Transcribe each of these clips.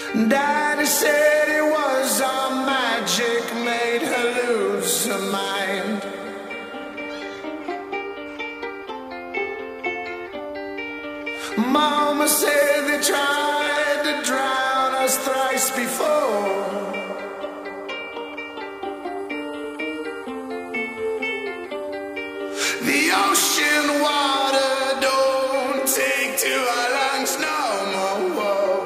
Daddy said it was our magic made her lose her mind. Mama said they tried to drown us thrice before. The ocean water don't take to our lungs no more.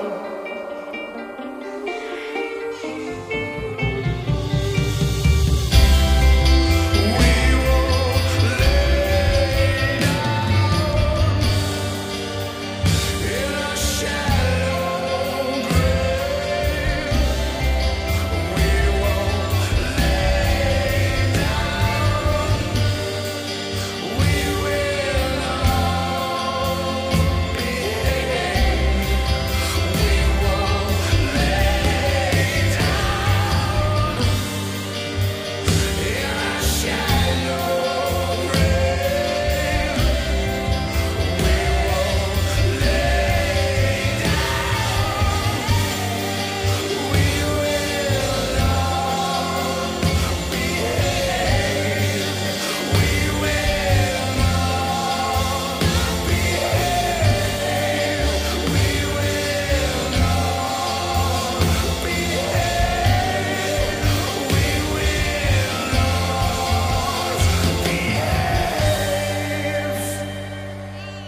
We will lay down in a shallow grave. We will lay down. We will all behave. We will lay down in a shallow grave. We will lay down. We will all behave. We will all behave. We will all behave. We will all behave.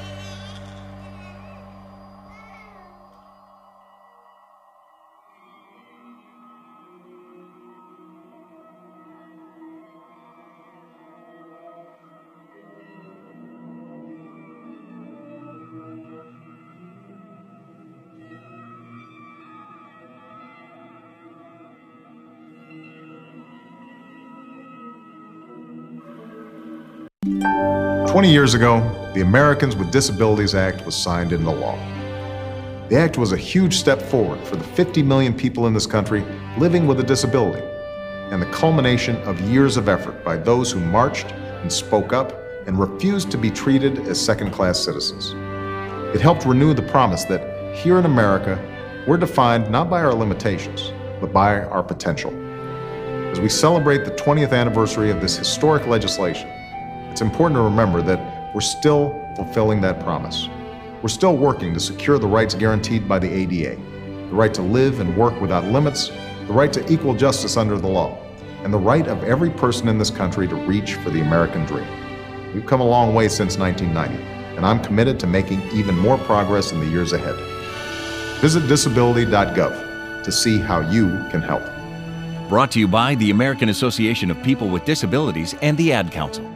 20 years ago, the Americans with Disabilities Act was signed into law. The act was a huge step forward for the 50 million people in this country living with a disability, and the culmination of years of effort by those who marched and spoke up and refused to be treated as second-class citizens. It helped renew the promise that here in America, we're defined not by our limitations, but by our potential. As we celebrate the 20th anniversary of this historic legislation, it's important to remember that we're still fulfilling that promise. We're still working to secure the rights guaranteed by the ADA, the right to live and work without limits, the right to equal justice under the law, and the right of every person in this country to reach for the American dream. We've come a long way since 1990, and I'm committed to making even more progress in the years ahead. Visit disability.gov to see how you can help. Brought to you by the American Association of People with Disabilities and the Ad Council.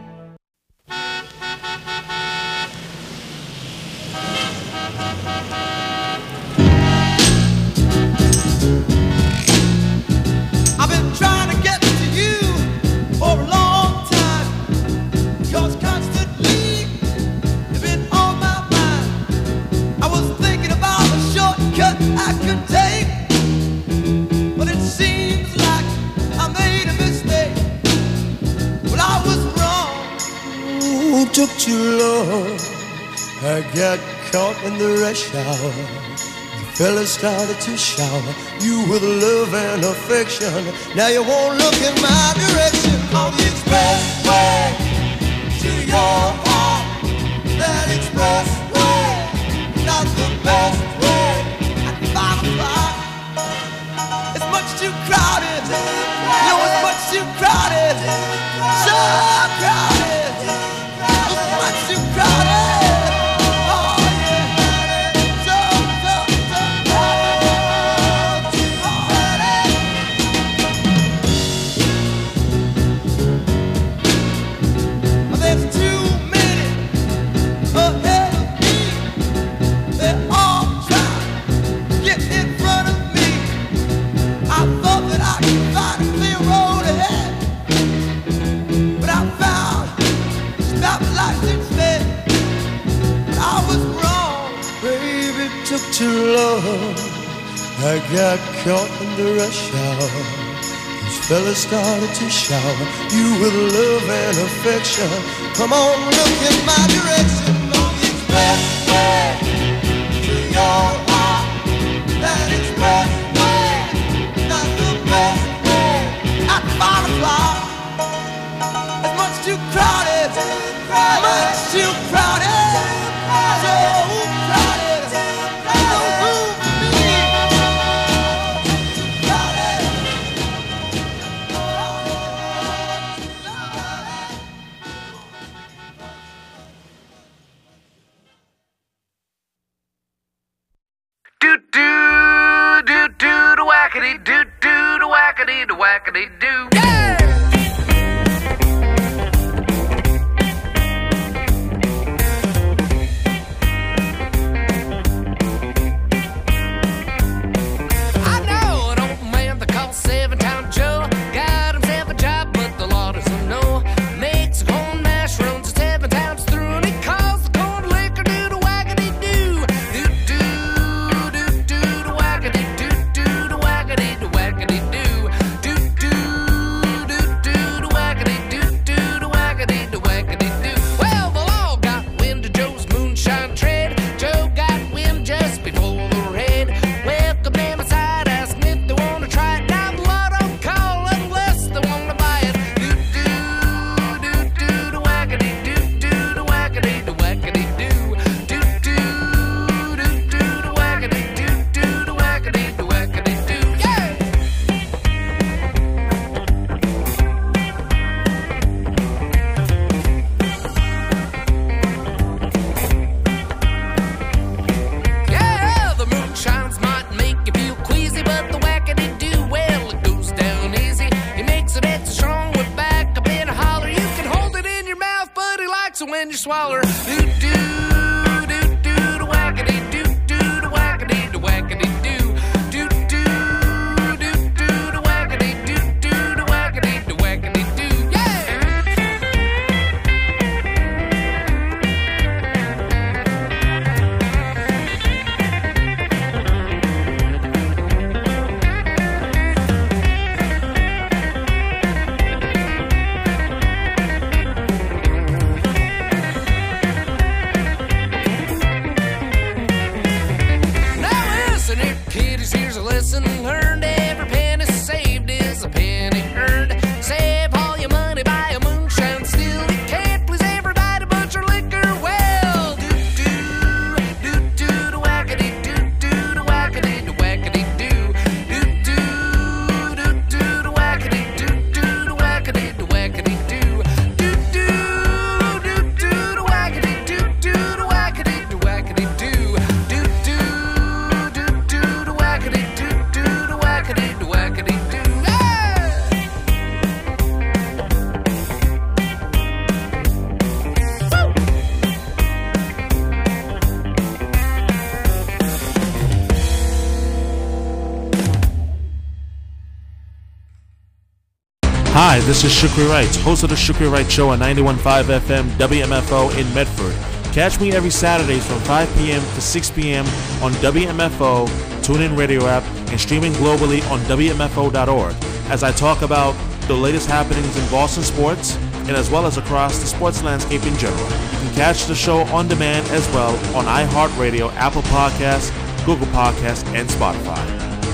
Took too long, I got caught in the rush hour. The fella started to shower you with love and affection. Now you won't look in my direction. On the expressway to your heart, that expressway, not the best way. At 5 o'clock, it's much too crowded. No, it's much too crowded. So crowded. Too crowded. Oh yeah, so crowded. Too crowded. There's too many ahead of me. They're all trying to get in front of me. I thought that I could find a clear road ahead, but I found stoplights instead. I was wrong, baby, it took too long. I got caught in the rush hour. These fellas started to shower you with love and affection. Come on, look in my direction. On the expressway to your heart, that expressway. Do do do do the wackity do do the wackity do. Yeah! I know an old man they call 7-Time Joe. Got himself a job, but the law doesn't know. Makes a corn mash, runs it 7 times through, and he calls the corn liquor do the wackity do. Do do do do the wackity do do the wackity do wackity do. Do do do do the wackity do do the wackity do wackity do. Well, the law got wind of Joe's moonshine trade. Joe got wind just before the raid. Welcome them inside, asking if they want to try it. Now the law don't call unless they want to buy it. Do do do do the wackity do do the wackity do wackity do. Do do do do the wackity do do the wackity do wackity do. Yeah! Yeah, the moonshines might make you feel queasy, but the wackity do, well, it goes down easy. He makes it extra strong with back up in a holler. You can hold it in your mouth, but he likes it when you swallow. Do do do do the wackity do do the wackity do wackity do. Do do do do the wackity do do the wackity do wackity do. Yeah! Now listen here, kiddies, here's a lesson learned. Every penny saved is a penny earned. Save all your money, buy a moonshine still. You can't please everybody, but your liquor well. Do do do do the wackity do do the wackity do wackity do. Do do do do the wackity do do the wackity do wackity do. Do do do do the wackity do do the wackity do wackity do. Do do do do the wackity do do the wackity do wackity do. Yeah! Hi, this is Shukri Wright, host of the Shukri Wright Show on 91.5 FM WMFO in Medford. Catch me every Saturdays from 5 p.m. to 6 p.m. on WMFO, TuneIn Radio app, and streaming globally on WMFO.org as I talk about the latest happenings in Boston sports and as well as across the sports landscape in general. You can catch the show on demand as well on iHeartRadio, Apple Podcasts, Google Podcasts, and Spotify.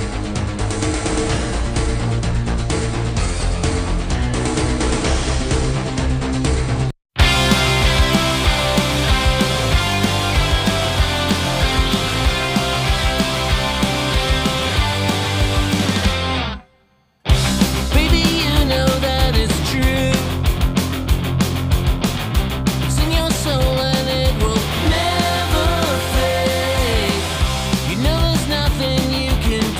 Baby, you know that it's true. It's in your soul and it will never fade. You know there's nothing you can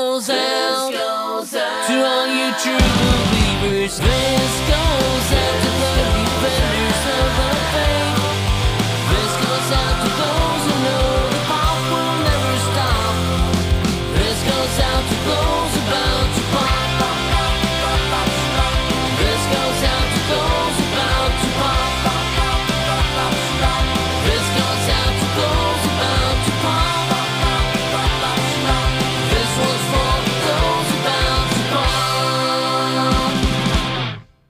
goes out to all you true believers. This goes out to the defenders of the faith. This goes out to those who know the pop will never stop. This goes out to those about to pop. This goes out to those about to pop. This goes out to those about to pop. This one's for those about to pop.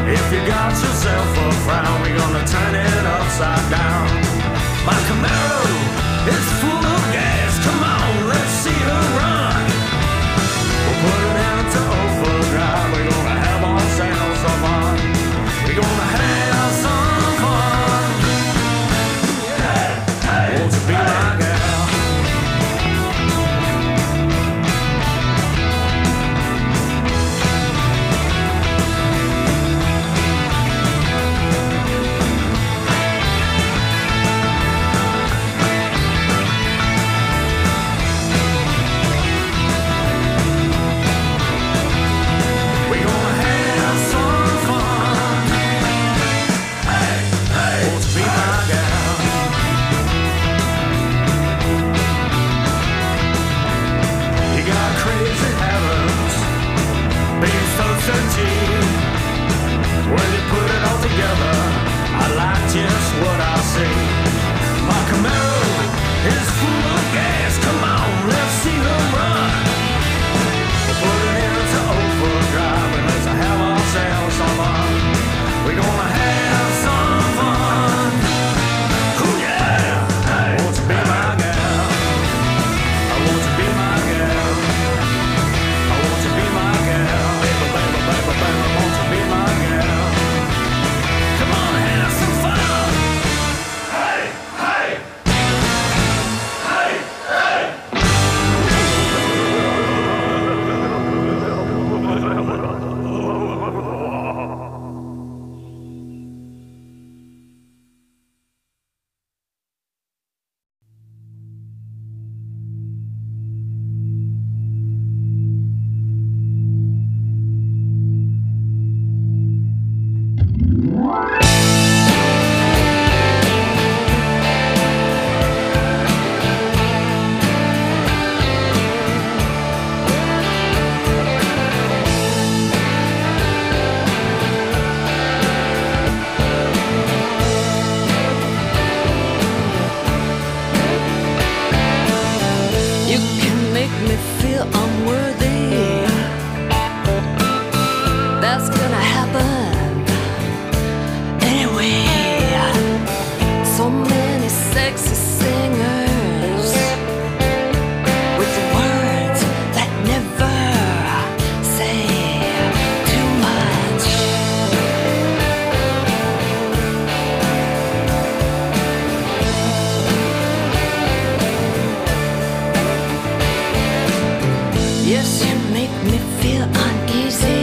If you got yourself a frown, we're gonna turn it upside down. My Camaro is full of gas. Come on, let's see her run. We'll put it into overdrive. We're gonna have ourselves some fun. We're gonna have some fun. Yeah. Won't you be my gal? When you put it all together, I like just what I see. My Camaro is full of gas. Come on, let's see her run. We'll put it into overdrive and let's have ourselves some fun. We're gonna have some fun. Ooh yeah! Won't you be my gal? I want you to be my gal. I want you to be my gal. Baby, baby, baby, baby, I want you to be my gal. Come on, have some fun. Hey, hey. Hey, hey. You can make me feel unworthy. That's gonna happen anyway. So many sexy singers with words that never say too much. Yes, you make me feel uneasy.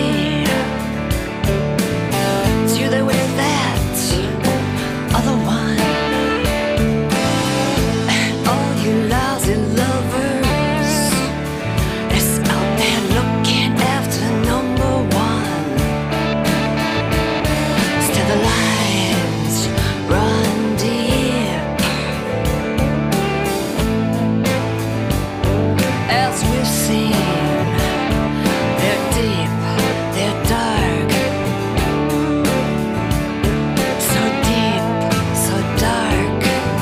It's you there with that other one. All you lousy lovers is out there looking after number one. Still the lines run deep as we've seen. They're deep, they're dark, so deep, so dark.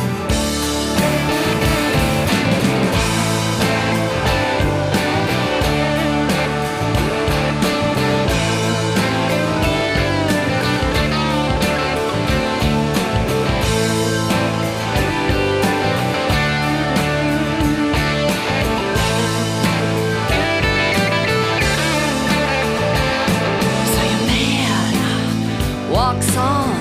So your man walks on,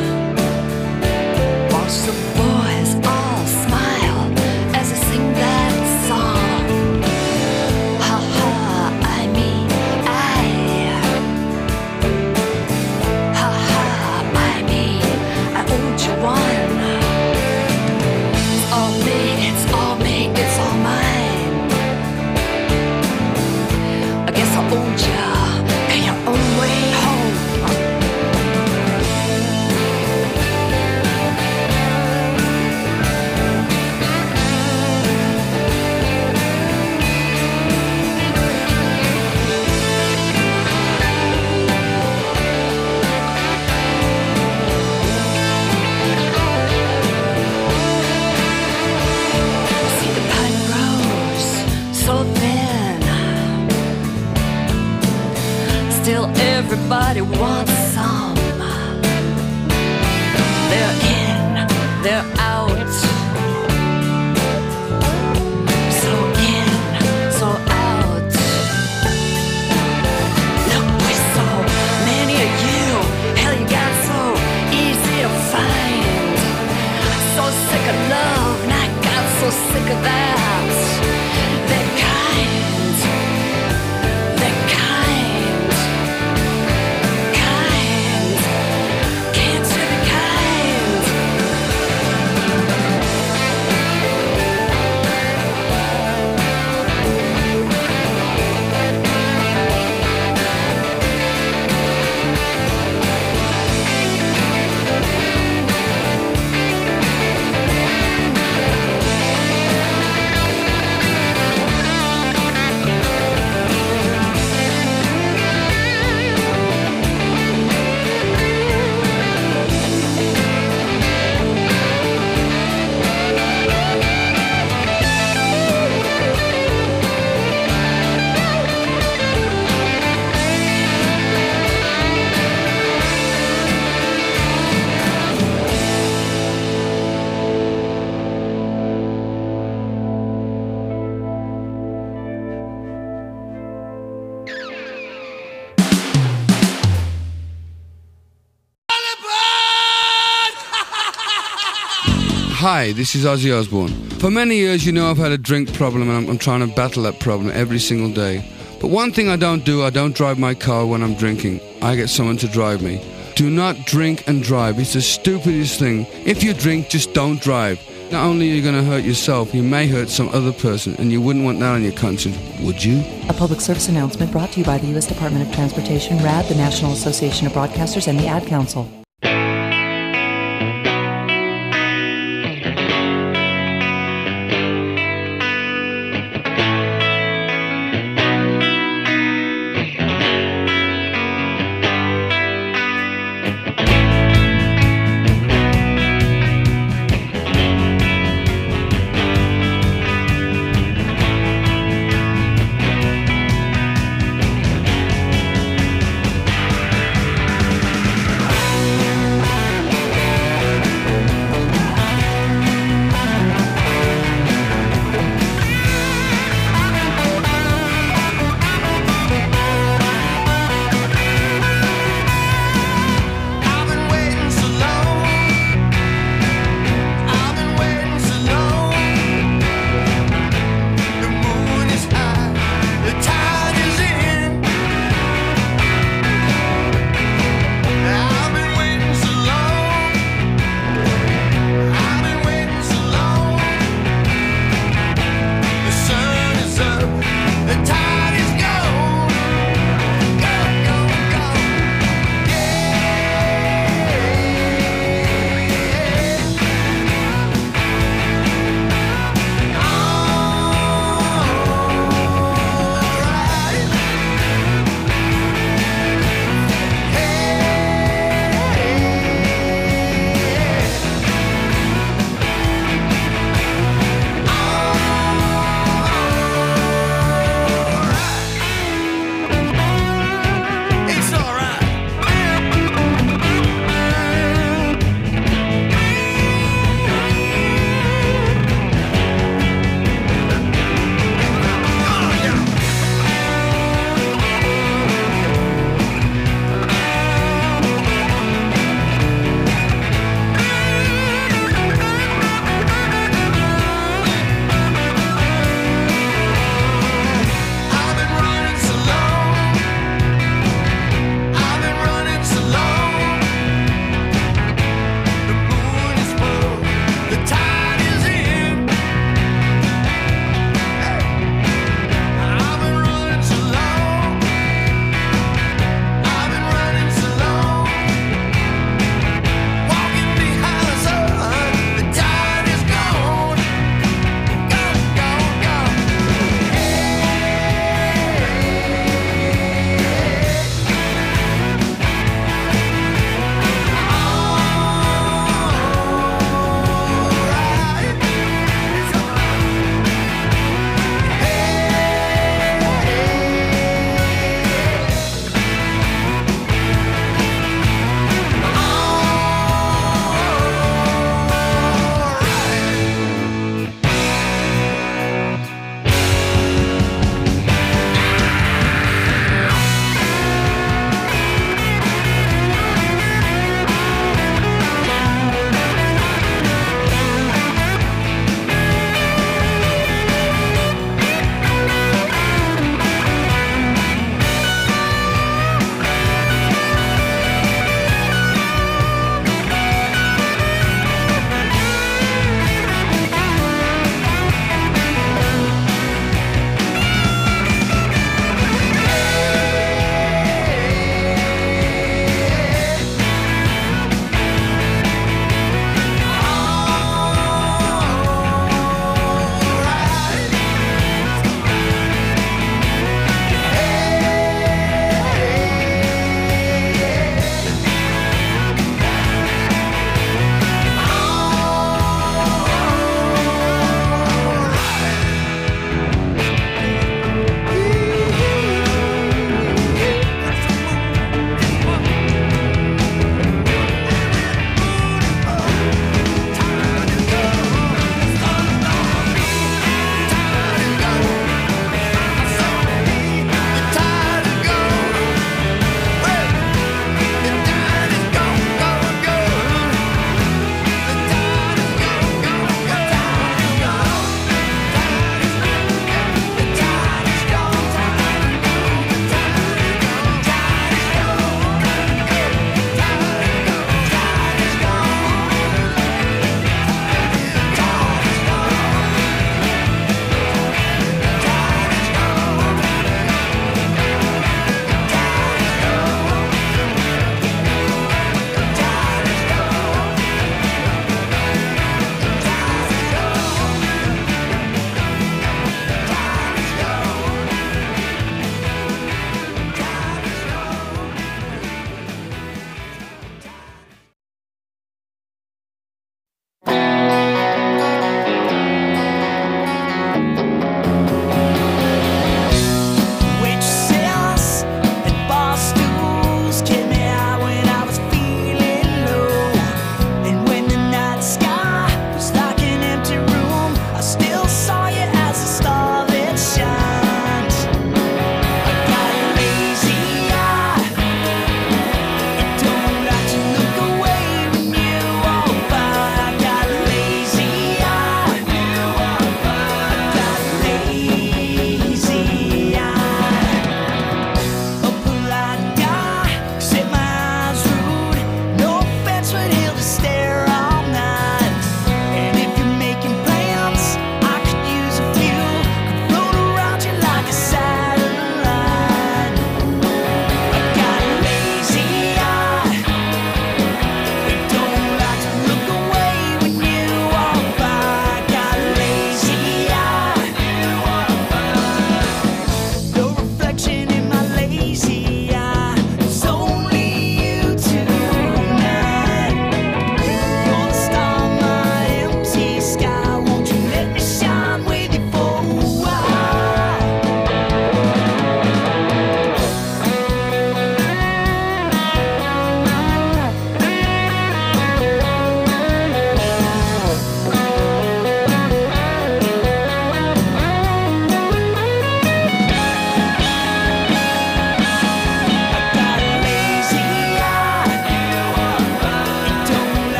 watch the boys all smile as they sing that song. Ha ha, I mean I. Ha ha, I mean I owed you one. It's all me, it's all me, it's all mine. I guess I owed ya, pay your own way home. Hi, this is Ozzy Osbourne. For many years, you know I've had a drink problem, and I'm trying to battle that problem every single day. But one thing I don't drive my car when I'm drinking. I get someone to drive me. Do not drink and drive. It's the stupidest thing. If you drink, just don't drive. Not only are you going to hurt yourself, you may hurt some other person, and you wouldn't want that on your conscience, would you? A public service announcement brought to you by the U.S. Department of Transportation, RAD, the National Association of Broadcasters, and the Ad Council.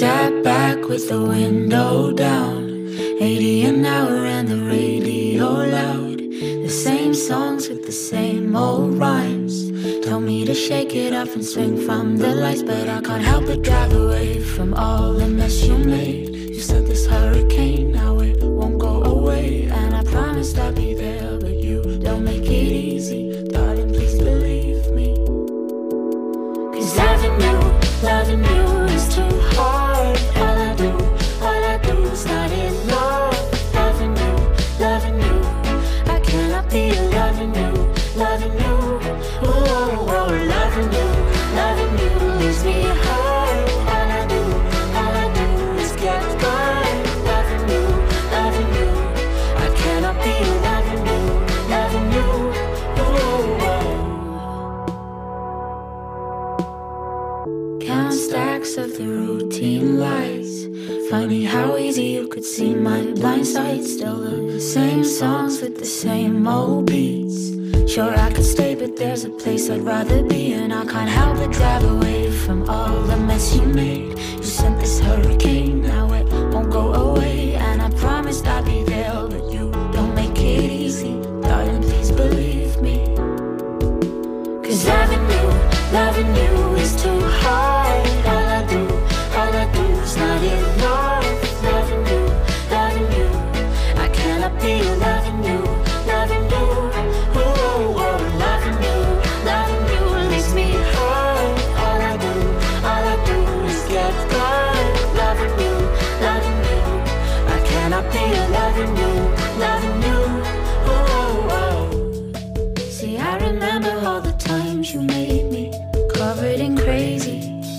sat back with the window down, 80 an hour and the radio loud. The same songs with the same old rhymes. Told me to shake it off and swing from the lights, but I can't help but drive away from all the mess you made. You said this hurricane, now it won't go away, and I promised I'd be there, but you don't make it easy. Darling, please believe me. 'Cause loving you is too hard. All I do is not enough. Loving you, I cannot be loving you. Oh, loving you leaves me hard. All I do is get burned. Loving you, I cannot be loving you. Count stacks of the routine lies. Funny how easy you could see my blind side. Still the same songs with the same old beats. Sure I could stay, but there's a place I'd rather be, and I can't help but drive away from all the mess you made. You sent this hurricane, now it won't go away, and I promised I'd be there, but you don't make it easy. Darling, please believe me. 'Cause loving you is too hard. All I do is not enough. Loving you, I cannot be loving you. Oh, loving you leaves me hard. All I do is get burned. Loving you, I cannot be loving you. Oh. See, I remember all the times you made me covered in crazy,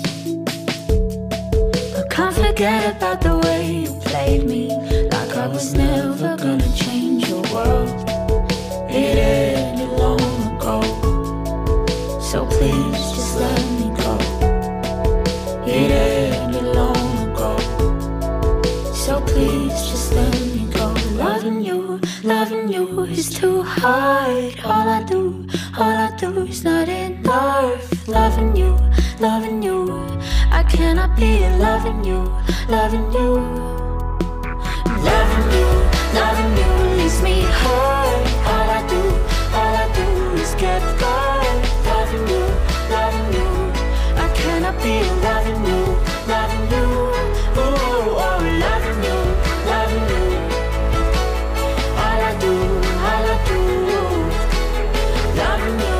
but can't forget about the way you played me, like I was never gonna change your world. It ended long ago, so please just let me go. It ended long ago, so please just let me go. Loving you is too hard. All I do is not enough. Loving you, I cannot be loving you. Loving you leaves me hard. All I do is get burned. Loving you, I cannot be loving you. Oh, loving you. All I do, loving you.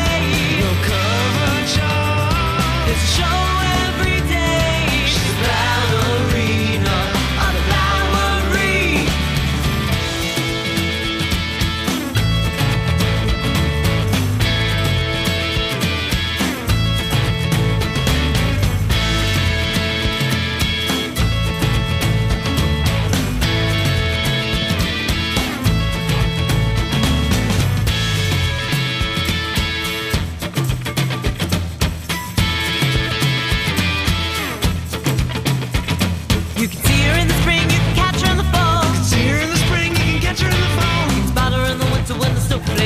Show every day. She's back.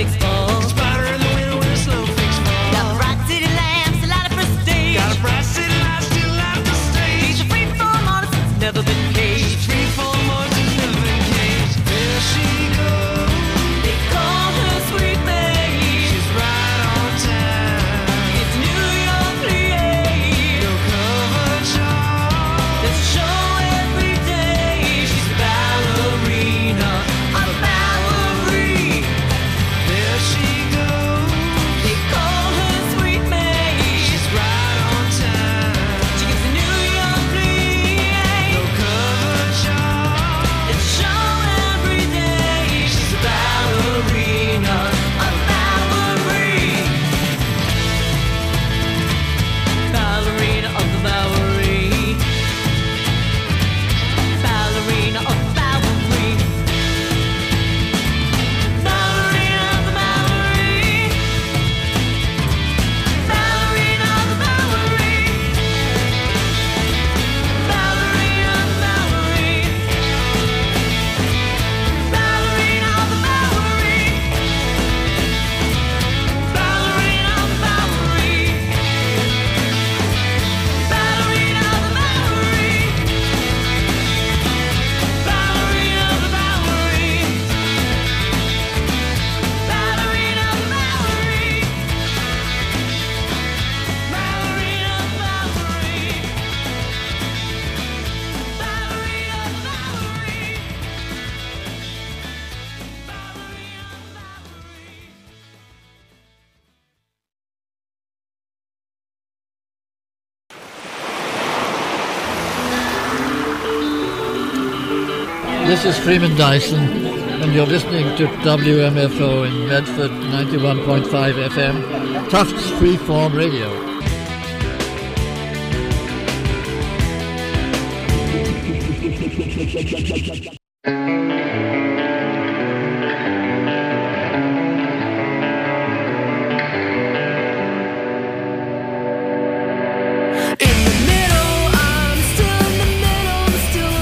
snowflakes fall. Spider in the winter when the snowflakes fall. Got the bright city lamps, a lot of prestige. Got a bright city light, still light the stage. He's a free-form artist that's never been caged. Free-form artist that's never been caged. There she goes. They call her Sweet May. She's right on time. It's New York, PA. No cover charge. There's a show every day. She's a ballerina, a Bowery. There she goes. They call her Sweet May. She's right on time. She gives a New York, PA. No cover charge. It's a show every day. She's a ballerina, a Bowery. Ballerina of the Bowery. Ballerina of the Bowery. Ballerina of the Bowery. Ballerina of the Bowery. Ballerina of the Bowery. Ballerina of the Bowery. Ballerina of the Bowery. Ballerina of the Bowery. Ballerina of the Bowery. Ballerina of the Bowery. Ballerina of the Bowery. Ballerina of the Bowery. This is Freeman Dyson, and you're listening to WMFO in Medford 91.5 FM, Tufts Freeform Radio. In the middle, I'm still in the middle, I'm still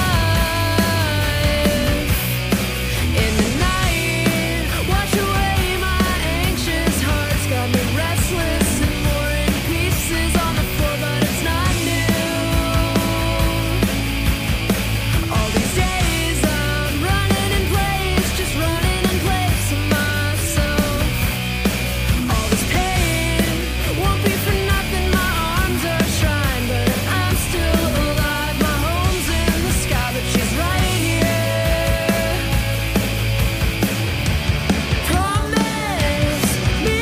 alive. In the night, wash away my anxious heart's got me restless and more in pieces on the floor, but it's not new. All these days I'm running in place, just running in place of myself. All this pain won't be for nothing, my arms are trying, but I'm still alive. My home's in the sky, but she's right here. Promise me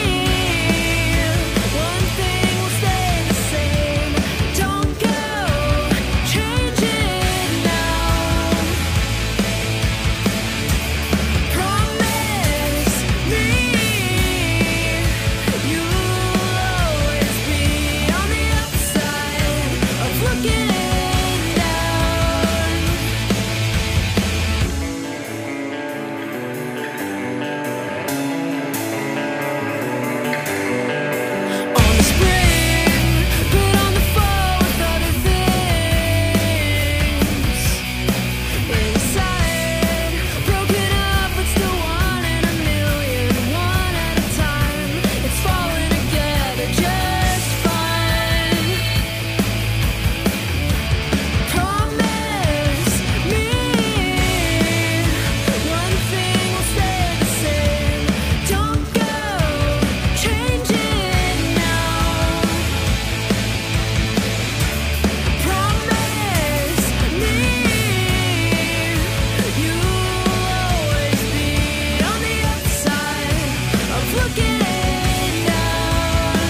one thing will stay the same. Don't go, change it now. Promise me you'll always be on the upside of looking down. On the spring, put on the fall with other things. Inside, broken up, but still one in a million, one at a time. It's falling together just fine. Promise me one thing will stay the same. Don't go, change it now. Promise me you'll always be on the upside of looking down.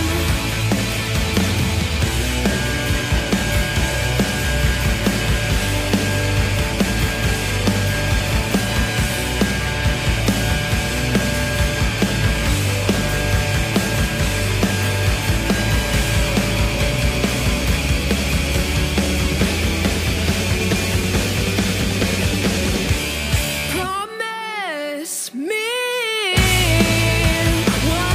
Promise me one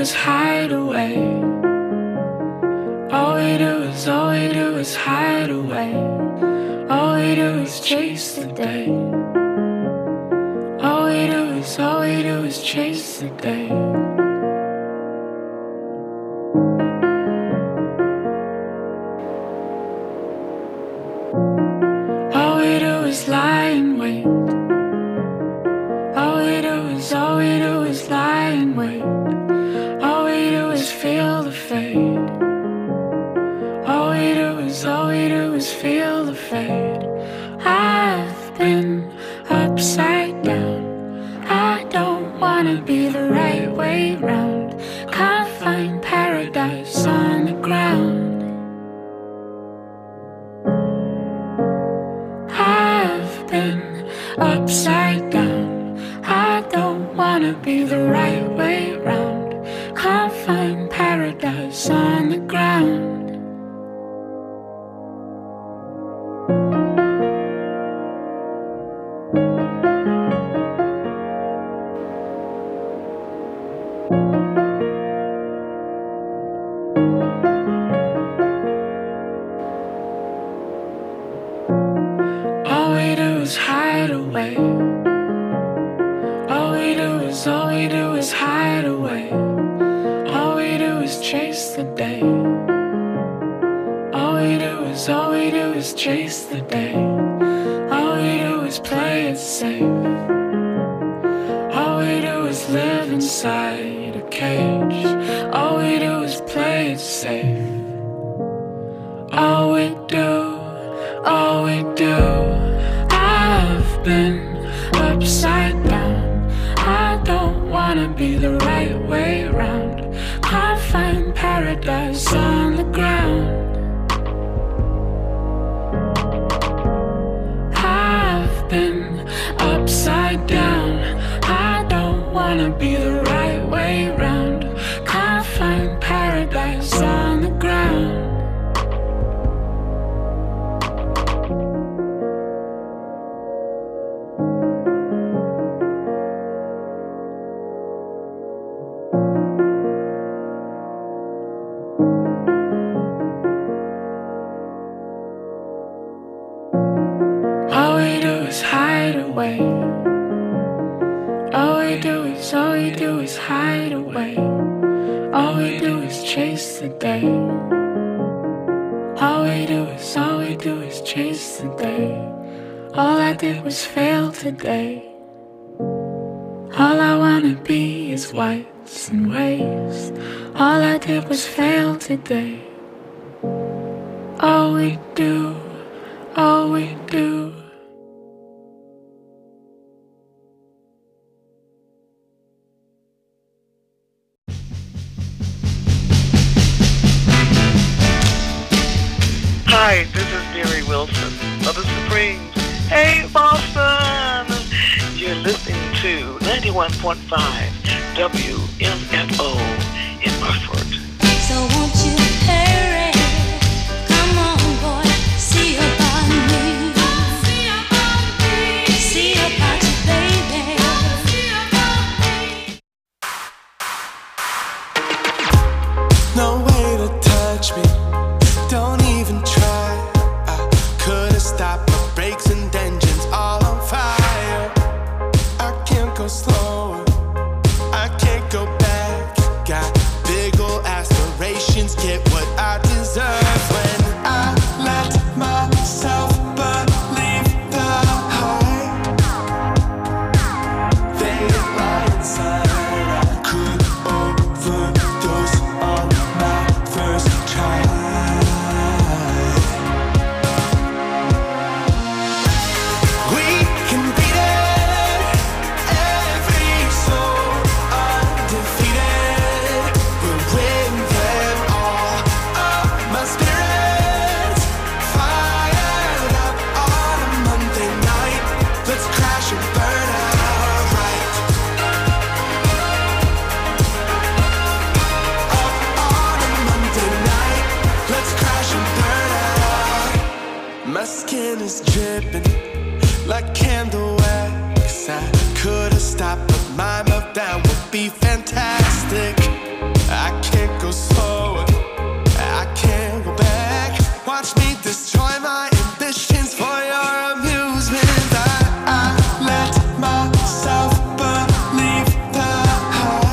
is hide away. All we do is hide away. All we do is chase the day. All we do is chase the day. All we do is lie in wait. All we do is lie in wait. All we do is feel the fade. All we do is feel the fade. I've been upside down. I don't wanna be the right way round. Can't find paradise on the ground. I've been upside down. I don't wanna be the right way round. Can't find paradise on the ground. All we do is hide away. All we do is hide away. All we do is chase the day. All we do is chase the day. All we do is play it safe. All we do is live inside a cage. All we do is play it safe. All we do, I've been upside down. I don't wanna be the right way round. Can't find paradise on the ground. I've been upside down. I don't wanna be the right way round. Can't find paradise on the ground. All we do is hide away. All we do is hide away. All we do is chase the day. All we do is chase the day. All I did was fail today. All I wanna be is whites and waves. All I did was fail today. All we do. Hi, this is Mary Wilson of the Supremes. Hey, Boston! You're listening to 91.5 WMFO in Hartford. So won't you hurry? Come on, boy, see about me. See about you, baby. No way to touch me. Don't even try. I could've stopped my brakes and engines all on fire. I can't go slower. I can't go back. Got big ol' aspirations. Get what I deserve when I let myself believe the hype. They lie inside. I could overdose on my first try. My skin is dripping like candle wax. I could've stopped, but my meltdown would be fantastic. I can't go slow.